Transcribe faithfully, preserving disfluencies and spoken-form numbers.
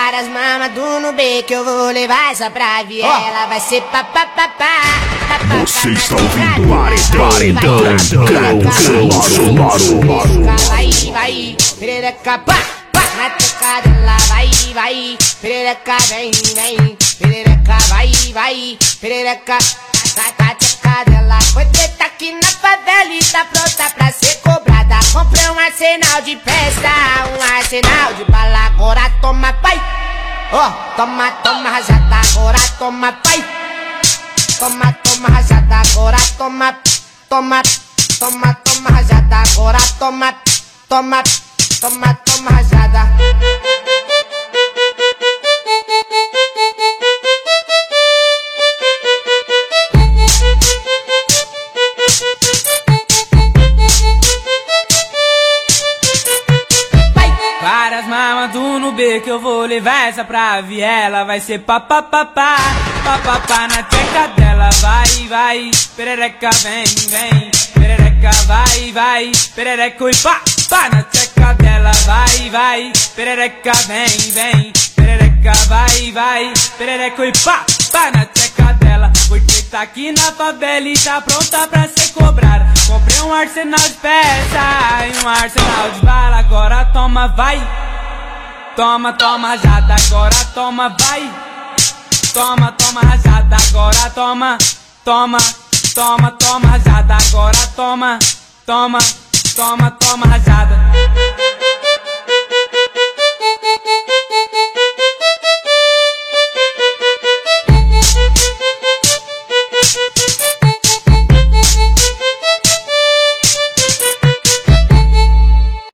Para as mamas do Nubê que eu vou levar essa pra viela. Vai ser papapá. Você está ouvindo Paredão Vai, vai, perereca, pá, pá. Na teca dela, vai, vai, perereca, vem, vem. Perereca, vai, vai, perereca. Na teca dela, foi treta aqui na favela e tá pronta pra ser cobrada. Comprei um arsenal de festa, um arsenal de bala. Agora toma, pai. Ó, oh, toma, toma, rajada. Agora toma, pai. Toma, toma, rajada. Agora toma, toma, toma, toma, rajada. Agora toma, toma, toma, toma, rajada. Várias mamas do Nubê que eu vou levar essa pra viela. Vai ser papapá, papapá na teca dela. Vai, vai, perereca, vem, vem. Perereca, vai, vai, perereca e pá, pá na teca dela. Vai, vai, perereca, vem, vem. Perereca, vai, vai, perereca e pá, pá na teca dela. Porque tá aqui na favela e tá pronta pra ser cobrada. Comprei um arsenal de peça e um arsenal de bala. Agora toma, vai. Toma, toma, rajada. Agora toma, vai. Toma, toma, rajada. Agora toma. Toma, toma, toma, rajada. Agora toma. Toma, toma, toma, rajada.